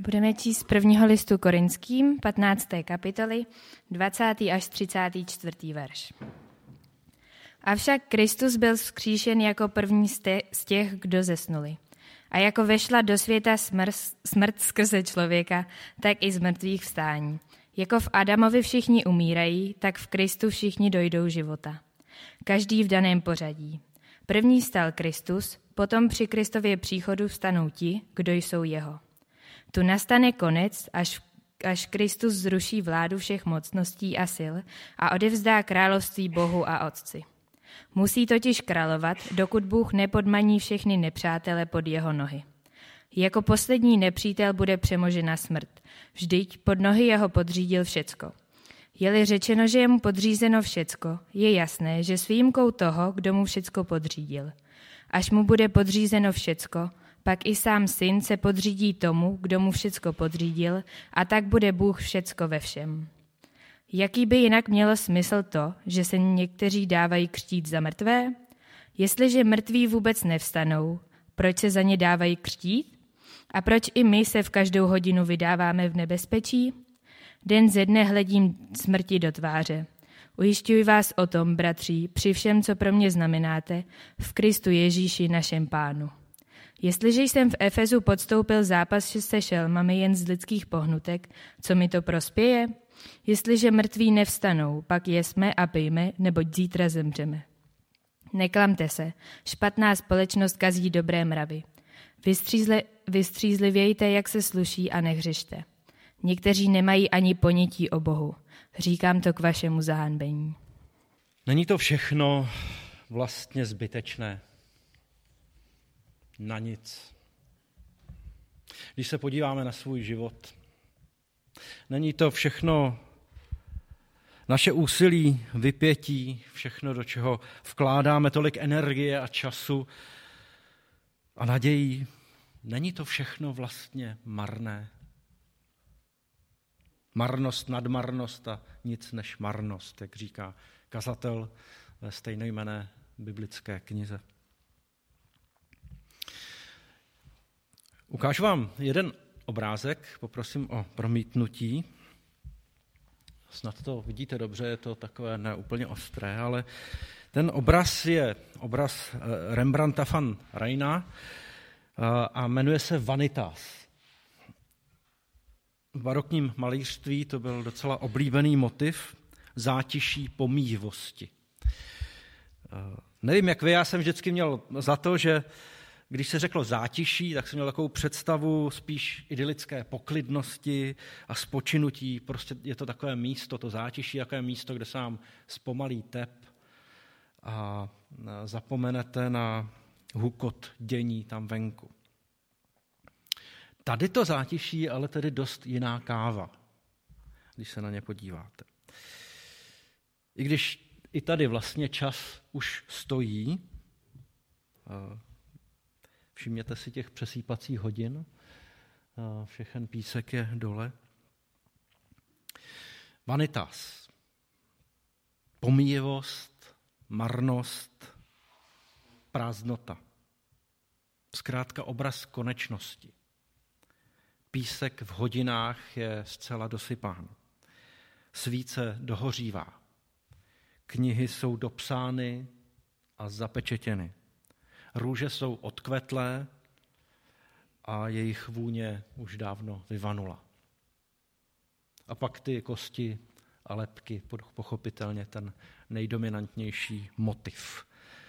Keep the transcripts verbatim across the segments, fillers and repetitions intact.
Budeme číst z prvního listu Korinským, patnácté kapitoly, dvacátý až třicátý čtvrtý verš. Avšak Kristus byl vzkříšen jako první z těch, kdo zesnuli. A jako vešla do světa smrt, smrt skrze člověka, tak i z mrtvých vstání. Jako v Adamovi všichni umírají, tak v Kristu všichni dojdou života. Každý v daném pořadí. První vstal Kristus, potom při Kristově příchodu vstanou ti, kdo jsou jeho. Tu nastane konec, až, až Kristus zruší vládu všech mocností a sil a odevzdá království Bohu a Otci. Musí totiž královat, dokud Bůh nepodmaní všechny nepřátele pod jeho nohy. Jako poslední nepřítel bude přemožena smrt. Vždyť pod nohy jeho podřídil všecko. Je-li řečeno, že je mu podřízeno všecko, je jasné, že s výjimkou toho, kdo mu všecko podřídil. Až mu bude podřízeno všecko, pak i sám syn se podřídí tomu, kdo mu všecko podřídil, a tak bude Bůh všecko ve všem. Jaký by jinak mělo smysl to, že se někteří dávají křtít za mrtvé? Jestliže mrtví vůbec nevstanou, proč se za ně dávají křtít? A proč i my se v každou hodinu vydáváme v nebezpečí? Den ze dne hledím smrti do tváře. Ujišťuji vás o tom, bratří, při všem, co pro mě znamenáte, v Kristu Ježíši našem Pánu. Jestliže jsem v Efezu podstoupil zápas se šelmami jen z lidských pohnutek, co mi to prospěje? Jestliže mrtví nevstanou, pak jesme a pijme, neboť zítra zemřeme. Neklamte se, špatná společnost kazí dobré mravy. Vystřízli, vystřízlivějte, jak se sluší, a nehřešte. Někteří nemají ani ponětí o Bohu. Říkám to k vašemu zahanbení. Není to všechno vlastně zbytečné? Na nic. Když se podíváme na svůj život, není to všechno naše úsilí, vypětí, všechno, do čeho vkládáme tolik energie a času a nadějí, není to všechno vlastně marné? Marnost nad marnost a nic než marnost, jak říká kazatel ve stejnojmenné biblické knize. Ukážu vám jeden obrázek, poprosím o promítnutí. Snad to vidíte dobře, je to takové neúplně ostré, ale ten obraz je obraz Rembrandta van Reyna a jmenuje se Vanitas. V barokním malířství to byl docela oblíbený motiv zátiší pomíjivosti. Nevím, jak vy, já jsem vždycky měl za to, že když se řeklo zátiší, tak jsem měl takovou představu spíš idylické poklidnosti a spočinutí. Prostě je to takové místo, to zátiší, takové místo, kde se vám zpomalí tep a zapomenete na hukot dění tam venku. Tady to zátiší je ale tedy dost jiná káva, když se na ně podíváte. I když i tady vlastně čas už stojí, všimněte si těch přesýpacích hodin, všechen písek je dole. Vanitas, pomíjivost, marnost, prázdnota. Zkrátka obraz konečnosti. Písek v hodinách je zcela dosypán. Svíce dohořívá. Knihy jsou dopsány a zapečetěny. Růže jsou odkvetlé a jejich vůně už dávno vyvanula. A pak ty kosti a lebky, pochopitelně ten nejdominantnější motiv.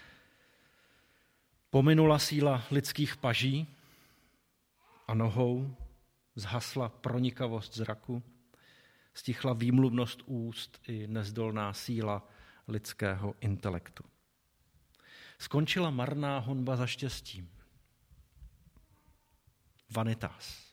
Pominula síla lidských paží a nohou, zhasla pronikavost zraku, stichla výmluvnost úst i nezdolná síla lidského intelektu. Skončila marná honba za štěstím. Vanitas.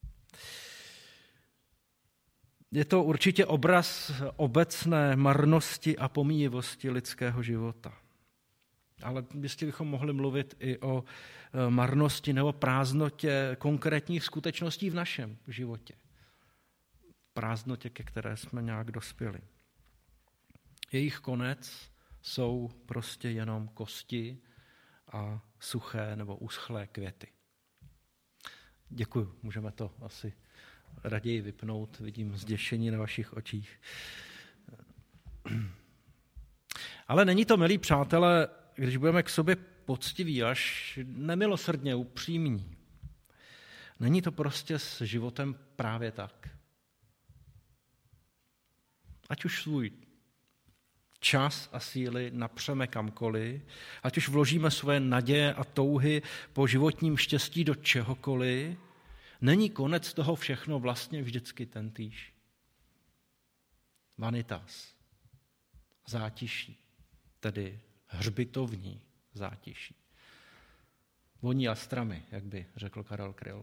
Je to určitě obraz obecné marnosti a pomíjivosti lidského života. Ale jistě bychom mohli mluvit i o marnosti nebo prázdnotě konkrétních skutečností v našem životě. Prázdnotě, ke které jsme nějak dospěli. Jejich konec jsou prostě jenom kosti a suché nebo uschlé květy. Děkuju, můžeme to asi raději vypnout, vidím zděšení na vašich očích. Ale není to, milí přátelé, když budeme k sobě poctiví, až nemilosrdně upřímní. Není to prostě s životem právě tak. Ať už svůj čas a síly napřeme kamkoliv, ať už vložíme svoje naděje a touhy po životním štěstí do čehokoliv, není konec toho všechno vlastně vždycky tentýž. Vanitas, zátiší, tedy hřbitovní zátiší. Voní a stramy, jak by řekl Karel Kryl.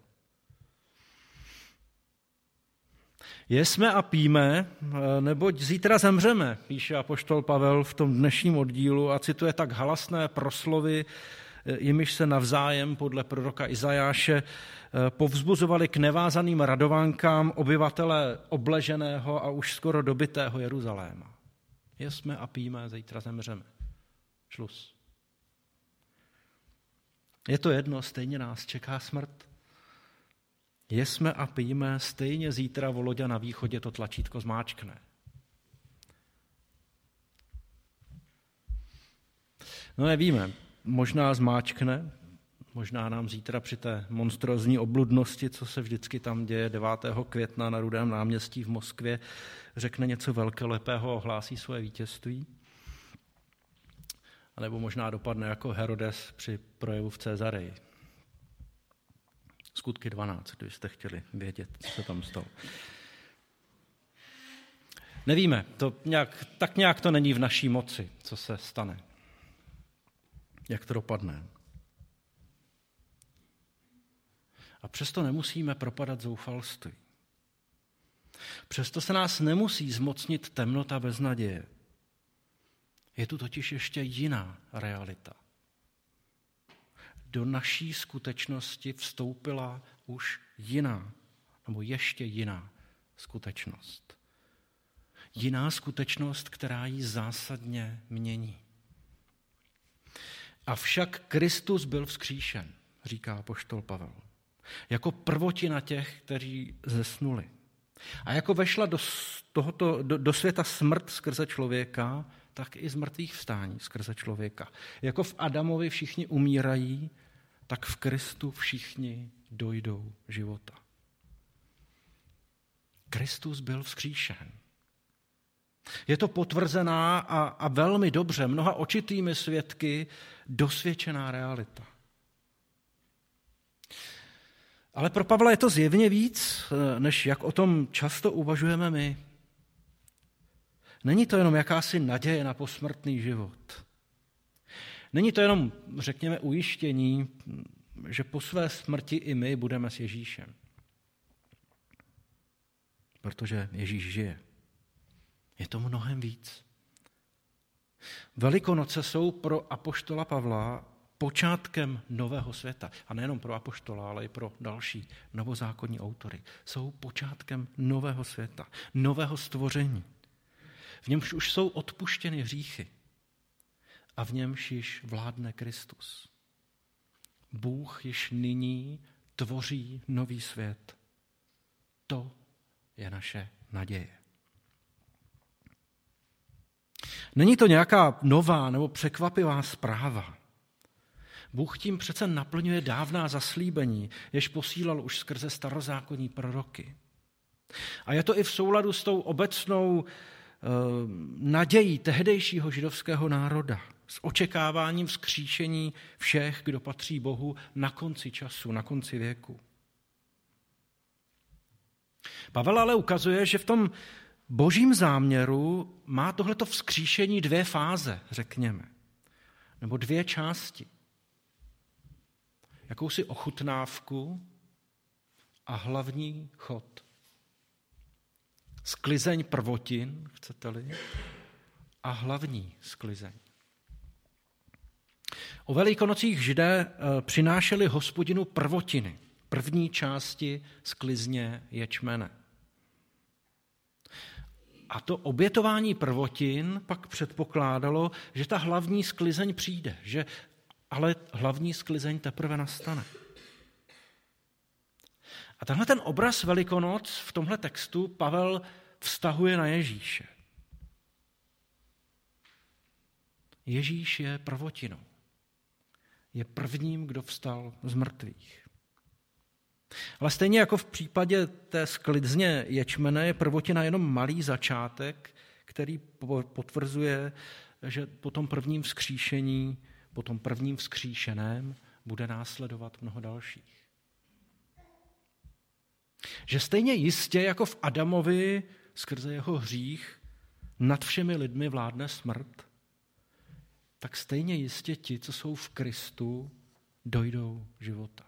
Jesme a píme, neboť zítra zemřeme, píše apoštol Pavel v tom dnešním oddílu a cituje tak halasné proslovy, jimiž se navzájem podle proroka Izajáše povzbuzovali k nevázaným radovánkám obyvatele obleženého a už skoro dobytého Jeruzaléma. Jesme a píme, zítra zemřeme. Šlus. Je to jedno, stejně nás čeká smrt. Jesme a pijme, stejně zítra Voloďa na východě to tlačítko zmáčkne. No nevíme, možná zmáčkne, možná nám zítra při té monstrózní obludnosti, co se vždycky tam děje devátého května na Rudém náměstí v Moskvě, řekne něco velkolepého a ohlásí svoje vítězství. A nebo možná dopadne jako Herodes při projevu v Cezareji. Skutky dvanáct, kdybyste chtěli vědět, co se tam stalo. Nevíme, to nějak, tak nějak to není v naší moci, co se stane. Jak to dopadne. A přesto nemusíme propadat zoufalství. Přesto se nás nemusí zmocnit temnota bez naděje. Je tu totiž ještě jiná realita. Do naší skutečnosti vstoupila už jiná, nebo ještě jiná skutečnost. Jiná skutečnost, která ji zásadně mění. Avšak Kristus byl vzkříšen, říká apoštol Pavel, jako prvotina těch, kteří zesnuli. A jako vešla do, tohoto, do, do světa smrt skrze člověka, tak i z mrtvých vstání skrze člověka. Jako v Adamovi všichni umírají, tak v Kristu všichni dojdou života. Kristus byl vzkříšen. Je to potvrzená a, a velmi dobře, mnoha očitými svědky dosvědčená realita. Ale pro Pavla je to zjevně víc, než jak o tom často uvažujeme my. Není to jenom jakási naděje na posmrtný život. Není to jenom, řekněme, ujištění, že po své smrti i my budeme s Ježíšem. Protože Ježíš žije. Je to mnohem víc. Velikonoce jsou pro apoštola Pavla počátkem nového světa. A nejenom pro apoštola, ale i pro další novozákonní autory. Jsou počátkem nového světa, nového stvoření. V němž už jsou odpuštěny hříchy a v němž již vládne Kristus. Bůh již nyní tvoří nový svět. To je naše naděje. Není to nějaká nová nebo překvapivá zpráva. Bůh tím přece naplňuje dávná zaslíbení, jež posílal už skrze starozákonní proroky. A je to i v souladu s tou obecnou eh, nadějí tehdejšího židovského národa, s očekáváním vzkříšení všech, kdo patří Bohu na konci času, na konci věku. Pavel ale ukazuje, že v tom božím záměru má tohleto vzkříšení dvě fáze, řekněme, nebo dvě části. Jakousi ochutnávku a hlavní chod. Sklizeň prvotin, chcete-li, a hlavní sklizeň. O Velikonocích Židé přinášeli Hospodinu prvotiny, první části sklizně ječmene. A to obětování prvotin pak předpokládalo, že ta hlavní sklizeň přijde, že ale hlavní sklizeň teprve nastane. A tenhle ten obraz Velikonoc v tomhle textu Pavel vztahuje na Ježíše. Ježíš je prvotinou. Je prvním, kdo vstal z mrtvých. Ale stejně jako v případě té sklizně ječmene je prvotina jenom malý začátek, který potvrzuje, že po tom prvním vzkříšení, po tom prvním vzkříšeném bude následovat mnoho dalších. Že stejně jistě jako v Adamovi skrze jeho hřích nad všemi lidmi vládne smrt, tak stejně jistě ti, co jsou v Kristu, dojdou života.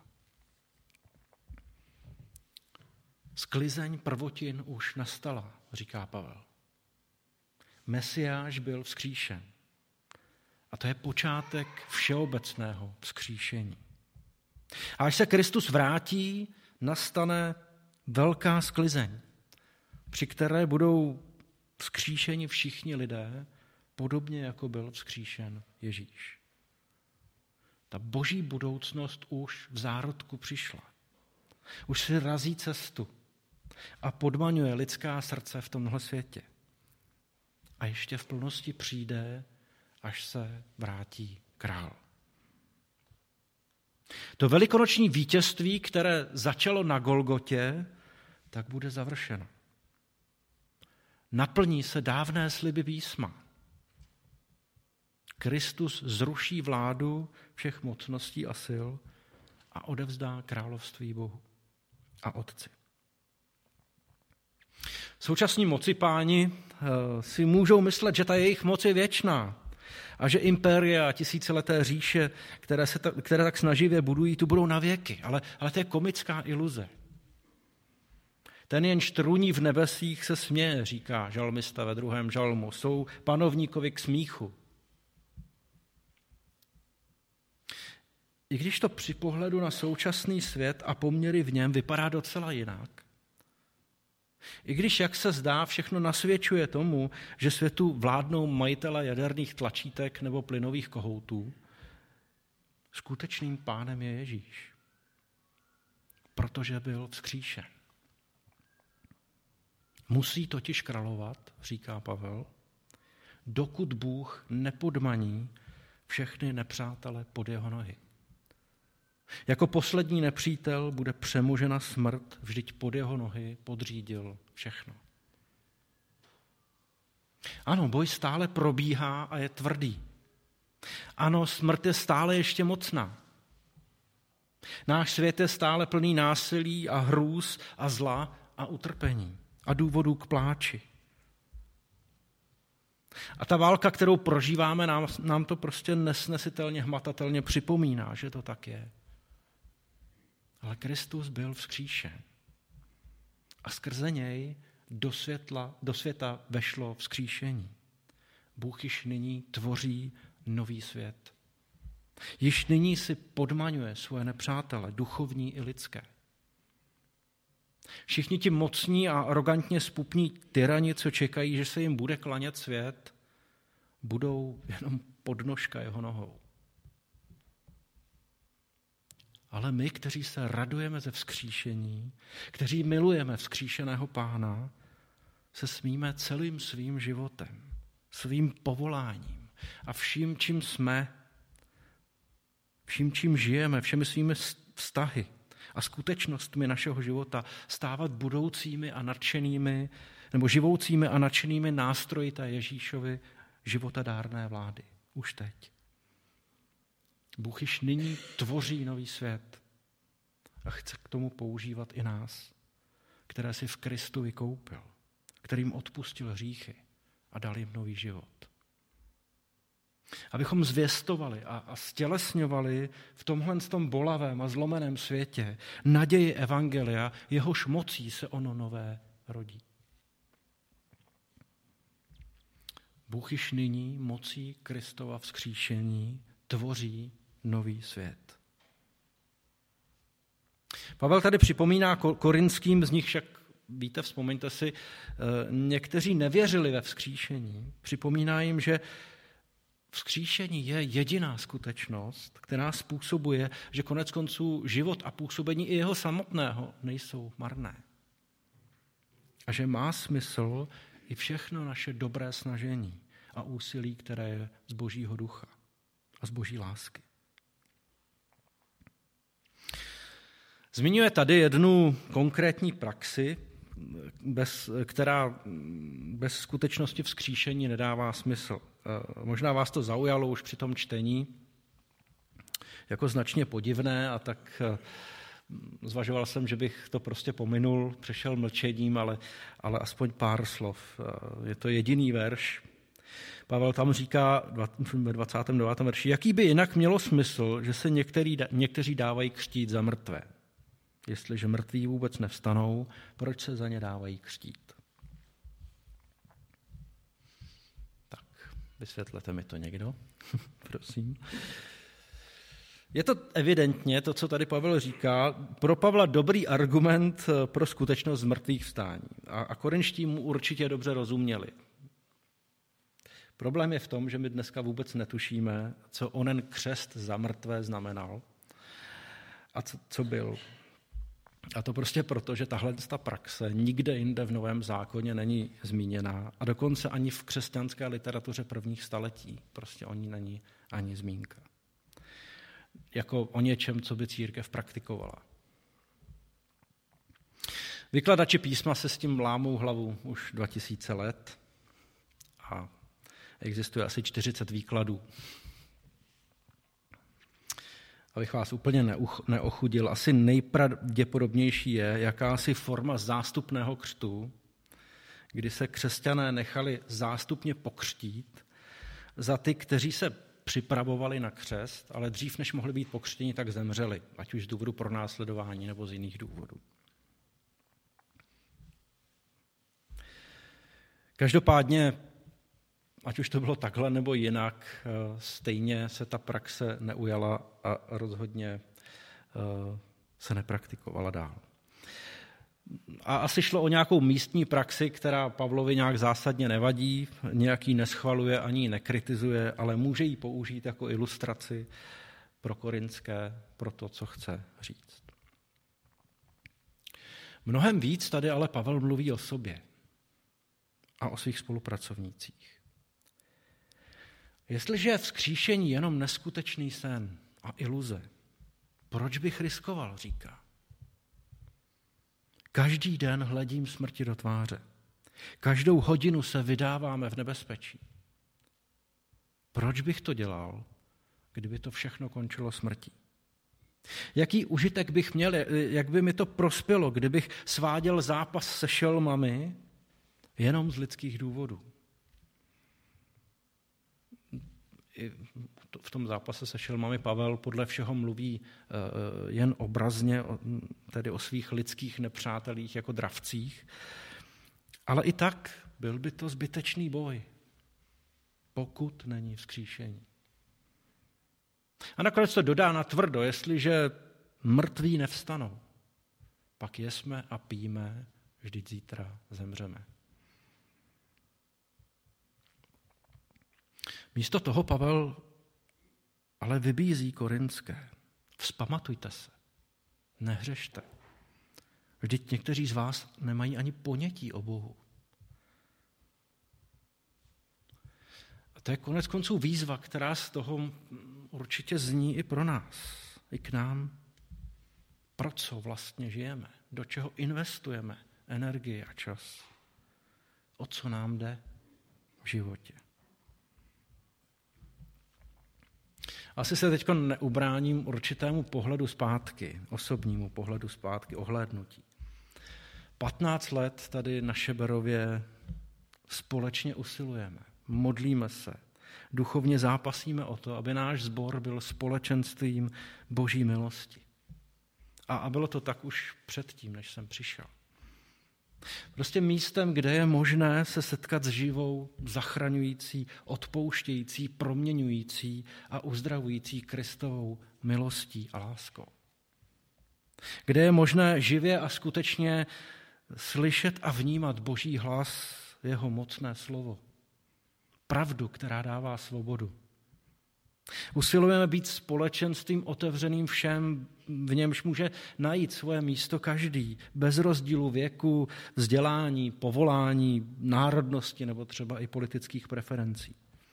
Sklizeň prvotin už nastala, říká Pavel. Mesiáš byl vzkříšen. A to je počátek všeobecného vzkříšení. A až se Kristus vrátí, nastane velká sklizeň, při které budou vzkříšeni všichni lidé, podobně jako byl vzkříšen Ježíš. Ta boží budoucnost už v zárodku přišla. Už si razí cestu a podmaňuje lidská srdce v tomhle světě. A ještě v plnosti přijde, až se vrátí král. To velikonoční vítězství, které začalo na Golgotě, tak bude završeno. Naplní se dávné sliby písma. Kristus zruší vládu všech mocností a sil a odevzdá království Bohu a Otci. Současní mocipáni si můžou myslet, že ta jejich moc je věčná a že impéria a tisícileté říše, které, se ta, které tak snaživě budují, tu budou na věky. Ale, ale to je komická iluze. Ten jenž trůní v nebesích se směje, říká žalmista ve druhém žalmu. Jsou panovníkovi k smíchu. I když to při pohledu na současný svět a poměry v něm vypadá docela jinak, i když, jak se zdá, všechno nasvědčuje tomu, že světu vládnou majitele jaderných tlačítek nebo plynových kohoutů, skutečným pánem je Ježíš, protože byl vzkříšen. Musí totiž královat, říká Pavel, dokud Bůh nepodmaní všechny nepřátele pod jeho nohy. Jako poslední nepřítel bude přemožena smrt, vždyť pod jeho nohy podřídil všechno. Ano, boj stále probíhá a je tvrdý. Ano, smrt je stále ještě mocná. Náš svět je stále plný násilí a hrůz a zla a utrpení a důvodů k pláči. A ta válka, kterou prožíváme, nám, nám to prostě nesnesitelně, hmatatelně připomíná, že to tak je. Ale Kristus byl vzkříšen. A skrze něj do, světla, do světa vešlo vzkříšení. Bůh již nyní tvoří nový svět. Již nyní si podmaňuje svoje nepřátele, duchovní i lidské. Všichni ti mocní a arrogantně spupní tyrani, co čekají, že se jim bude klanět svět, budou jenom podnožka jeho nohou. Ale my, kteří se radujeme ze vzkříšení, kteří milujeme vzkříšeného Pána, se smíme celým svým životem, svým povoláním a vším, čím jsme, vším, čím žijeme, všemi svými vztahy a skutečnostmi našeho života stávat budoucími a nadšenými, nebo živoucími a nadšenými nástroji té Ježíšovy životadárné vlády. Už teď. Bůh již nyní tvoří nový svět a chce k tomu používat i nás, které si v Kristu vykoupil, kterým odpustil hříchy a dal jim nový život. Abychom zvěstovali a, a stělesňovali v tomhle tom bolavém a zlomeném světě naději evangelia, jehož mocí se ono nové rodí. Bůh již nyní mocí Kristova vzkříšení tvoří nový svět. Pavel tady připomíná Korinským, z nich však, víte, vzpomeňte si, někteří nevěřili ve vzkříšení. Připomíná jim, že Vzkříšení je jediná skutečnost, která způsobuje, že konec konců život a působení i jeho samotného nejsou marné. A že má smysl i všechno naše dobré snažení a úsilí, které je z Božího ducha a z Boží lásky. Zmiňuje tady jednu konkrétní praxi, bez, která bez skutečnosti vzkříšení nedává smysl. Možná vás to zaujalo už při tom čtení jako značně podivné, a tak zvažoval jsem, že bych to prostě pominul, přešel mlčením, ale, ale aspoň pár slov. Je to jediný verš. Pavel tam říká ve dvacátém devátém verši, jaký by jinak mělo smysl, že se některý, někteří dávají křtít za mrtvé. Jestliže mrtví vůbec nevstanou, proč se za ně dávají křtít? Tak, vysvětlete mi to někdo, prosím. Je to evidentně, to, co tady Pavel říká, pro Pavla dobrý argument pro skutečnost mrtvých vstání. A, a korinští mu určitě dobře rozuměli. Problém je v tom, že my dneska vůbec netušíme, co onen křest za mrtvé znamenal a co, co byl. A to prostě proto, že tahle ta praxe nikde jinde v Novém zákoně není zmíněná a dokonce ani v křesťanské literatuře prvních staletí prostě o ní není ani zmínka. Jako o něčem, co by církev praktikovala. Vykladači písma se s tím lámou hlavu už dva tisíce let a existuje asi čtyřicet výkladů. Abych vás úplně neochudil, asi nejpravděpodobnější je jakási forma zástupného křtu, kdy se křesťané nechali zástupně pokřtít za ty, kteří se připravovali na křest, ale dřív, než mohli být pokřtěni, tak zemřeli, ať už z důvodu pronásledování nebo z jiných důvodů. Každopádně, ať už to bylo takhle nebo jinak, stejně se ta praxe neujala a rozhodně se nepraktikovala dál. A asi šlo o nějakou místní praxi, která Pavlovi nějak zásadně nevadí, nějaký neschvaluje ani ji nekritizuje, ale může ji použít jako ilustraci pro korinské, pro to, co chce říct. Mnohem víc tady ale Pavel mluví o sobě a o svých spolupracovnících. Jestliže je vzkříšení jenom neskutečný sen a iluze, proč bych riskoval, říká. Každý den hledím smrti do tváře. Každou hodinu se vydáváme v nebezpečí. Proč bych to dělal, kdyby to všechno končilo smrtí? Jaký užitek bych měl, jak by mi to prospělo, kdybych sváděl zápas se šelmami jenom z lidských důvodů? V tom zápase se šelmami Pavel podle všeho mluví jen obrazně, tedy o svých lidských nepřátelích jako dravcích, ale i tak byl by to zbytečný boj, pokud není vzkříšení. A nakonec to dodá natvrdo, jestliže mrtví nevstanou, pak jesme a pijeme, vždyť zítra zemřeme. Místo toho Pavel ale vybízí korinské. Vzpamatujte se, nehřešte. Vždyť někteří z vás nemají ani ponětí o Bohu. A to je konec konců výzva, která z toho určitě zní i pro nás, i k nám. Pro co vlastně žijeme? Do čeho investujeme energii a čas? O co nám jde v životě? Asi se teď neubráním určitému pohledu zpátky, osobnímu pohledu zpátky, ohlédnutí. patnáct let tady na Šeberově společně usilujeme, modlíme se, duchovně zápasíme o to, aby náš sbor byl společenstvím Boží milosti. A, a bylo to tak už předtím, než jsem přišel. Prostě místem, kde je možné se setkat s živou, zachraňující, odpouštějící, proměňující a uzdravující Kristovou milostí a láskou. Kde je možné živě a skutečně slyšet a vnímat Boží hlas, jeho mocné slovo. Pravdu, která dává svobodu Usilujeme být společenstvím otevřeným všem, v němž může najít svoje místo každý, bez rozdílu věku, vzdělání, povolání, národnosti nebo třeba i politických preferencí.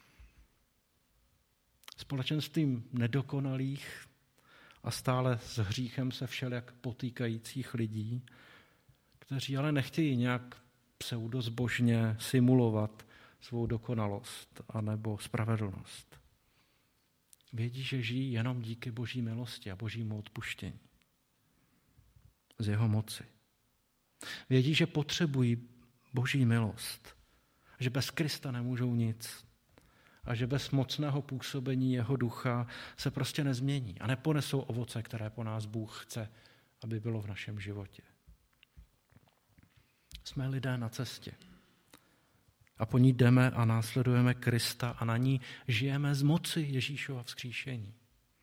Společenstvím nedokonalých a stále s hříchem se všelijak potýkajících lidí, kteří ale nechtějí nějak pseudozbožně simulovat svou dokonalost anebo spravedlnost. Vědí, že žijí jenom díky Boží milosti a Božímu odpuštění. Z jeho moci. Vědí, že potřebují Boží milost. Že bez Krista nemůžou nic. A že bez mocného působení jeho ducha se prostě nezmění. A neponesou ovoce, které po nás Bůh chce, aby bylo v našem životě. Jsme lidé na cestě. A po ní jdeme a následujeme Krista a na ní žijeme z moci Ježíšova vzkříšení.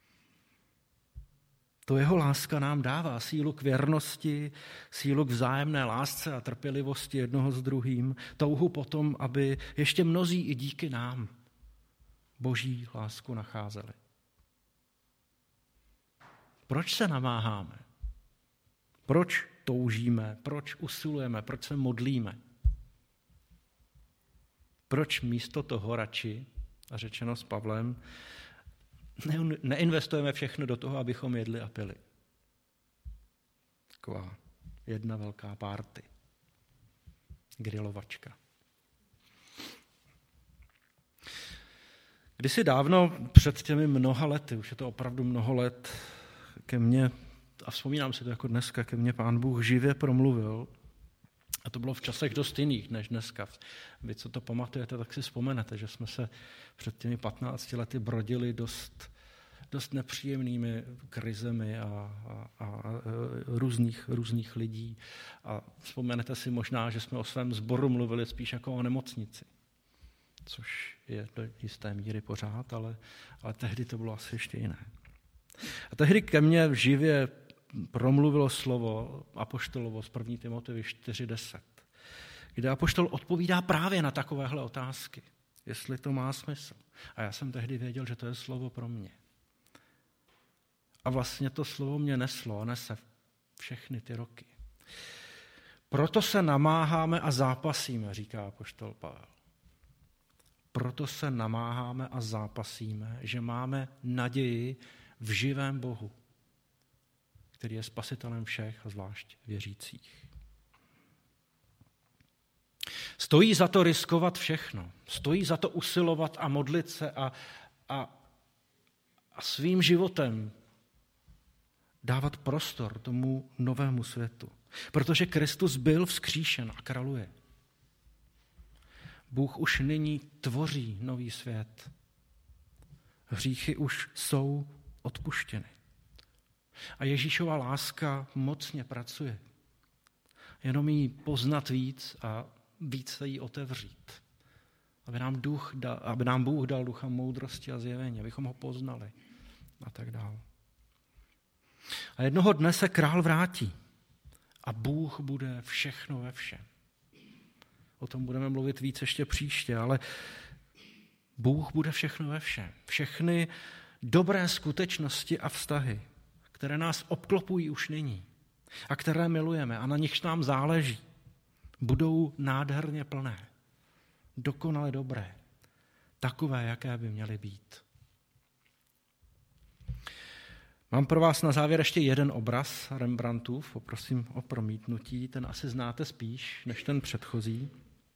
To jeho láska nám dává sílu k věrnosti, sílu k vzájemné lásce a trpělivosti jednoho s druhým, touhu potom, aby ještě mnozí i díky nám Boží lásku nacházeli. Proč se namáháme? Proč toužíme? Proč usilujeme? Proč se modlíme? Proč místo toho radši, a řečeno s Pavlem, ne, neinvestujeme všechno do toho, abychom jedli a pili? Taková jedna velká párty. Grilovačka. Kdysi dávno, před těmi mnoha lety, už je to opravdu mnoho let, ke mně, a vzpomínám si to jako dneska, ke mně Pán Bůh živě promluvil. A to bylo v časech dost jiných než dneska. Vy, co to pamatujete, tak si vzpomenete, že jsme se před těmi patnácti lety brodili dost, dost nepříjemnými krizemi a, a, a různých, různých lidí. A vzpomenete si možná, že jsme o svém sboru mluvili spíš jako o nemocnici. Což je do jisté míry pořád, ale, ale tehdy to bylo asi ještě jiné. A tehdy ke mně živě promluvilo slovo apoštolovo z první Timoteovi čtyři deset, kde apoštol odpovídá právě na takovéhle otázky, jestli to má smysl. A já jsem tehdy věděl, že to je slovo pro mě. A vlastně to slovo mě neslo a nese všechny ty roky. Proto se namáháme a zápasíme, říká apoštol Pavel. Proto se namáháme a zápasíme, že máme naději v živém Bohu, který je spasitelem všech a zvlášť věřících. Stojí za to riskovat všechno. Stojí za to usilovat a modlit se a, a, a svým životem dávat prostor tomu novému světu. Protože Kristus byl vzkříšen a králuje. Bůh už nyní tvoří nový svět. Hříchy už jsou odpuštěny. A Ježíšova láska mocně pracuje. Jenom jí poznat víc a víc se jí otevřít. Aby nám, duch dal, aby nám Bůh dal ducha moudrosti a zjevení, abychom ho poznali a tak dále. A jednoho dne se král vrátí a Bůh bude všechno ve všem. O tom budeme mluvit víc ještě příště, ale Bůh bude všechno ve všem. Všechny dobré skutečnosti a vztahy, které nás obklopují už nyní a které milujeme a na nichž nám záleží, budou nádherně plné, dokonale dobré, takové, jaké by měly být. Mám pro vás na závěr ještě jeden obraz Rembrandtův, poprosím o promítnutí, ten asi znáte spíš než ten předchozí.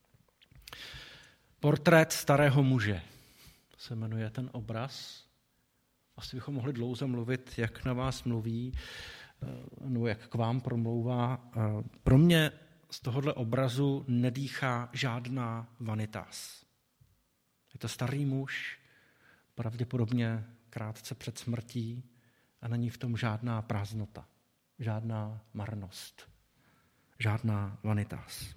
Portrét starého muže se jmenuje ten obraz. Asi bychom mohli dlouze mluvit, jak na vás mluví, nebo jak k vám promlouvá. Pro mě z tohohle obrazu nedýchá žádná vanitas. Je to starý muž, pravděpodobně krátce před smrtí, a není v tom žádná prázdnota, žádná marnost, žádná vanitas.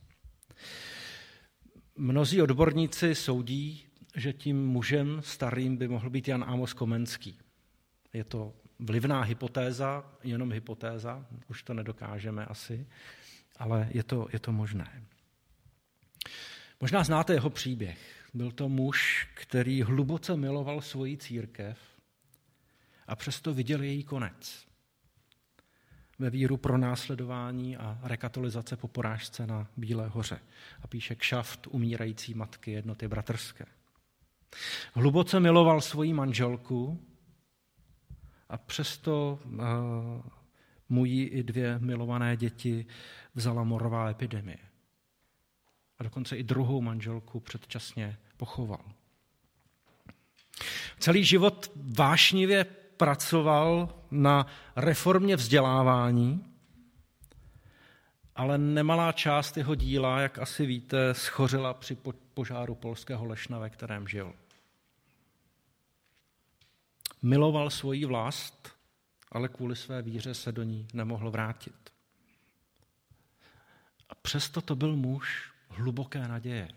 Mnozí odborníci soudí, že tím mužem starým by mohl být Jan Amos Komenský. Je to vlivná hypotéza, jenom hypotéza, už to nedokážeme asi, ale je to, je to možné. Možná znáte jeho příběh. Byl to muž, který hluboce miloval svoji církev a přesto viděl její konec. Ve víru pronásledování a rekatolizace po porážce na Bílé hoře. A píše kšaft umírající matky jednoty bratrské. Hluboce miloval svoji manželku a přesto uh, mu jí i dvě milované děti vzala morová epidemie. A dokonce i druhou manželku předčasně pochoval. Celý život vášnivě pracoval na reformě vzdělávání, ale nemalá část jeho díla, jak asi víte, schořela při požáru polského Lešna, ve kterém žil. Miloval svoji vlast, ale kvůli své víře se do ní nemohl vrátit. A přesto to byl muž hluboké naděje,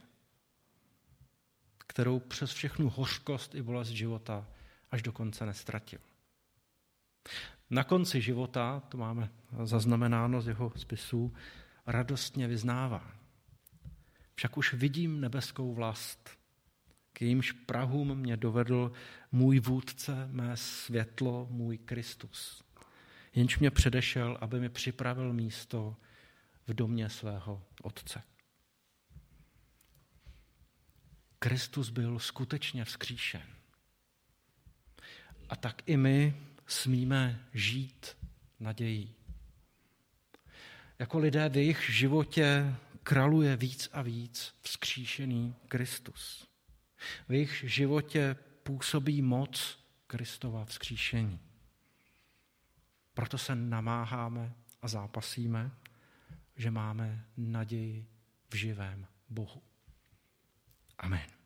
kterou přes všechnu hořkost i bolest života až do konce nestratil. Na konci života, to máme zaznamenáno z jeho spisů, radostně vyznává. Však už vidím nebeskou vlast, k jejímž prahům mě dovedl můj vůdce, mé světlo, můj Kristus, jenž mě předešel, aby mi připravil místo v domě svého Otce. Kristus byl skutečně vzkříšen. A tak i my smíme žít nadějí. Jako lidé v jejich životě králuje víc a víc vzkříšený Kristus. V jejich životě působí moc Kristova vzkříšení. Proto se namáháme a zápasíme, že máme naději v živém Bohu. Amen.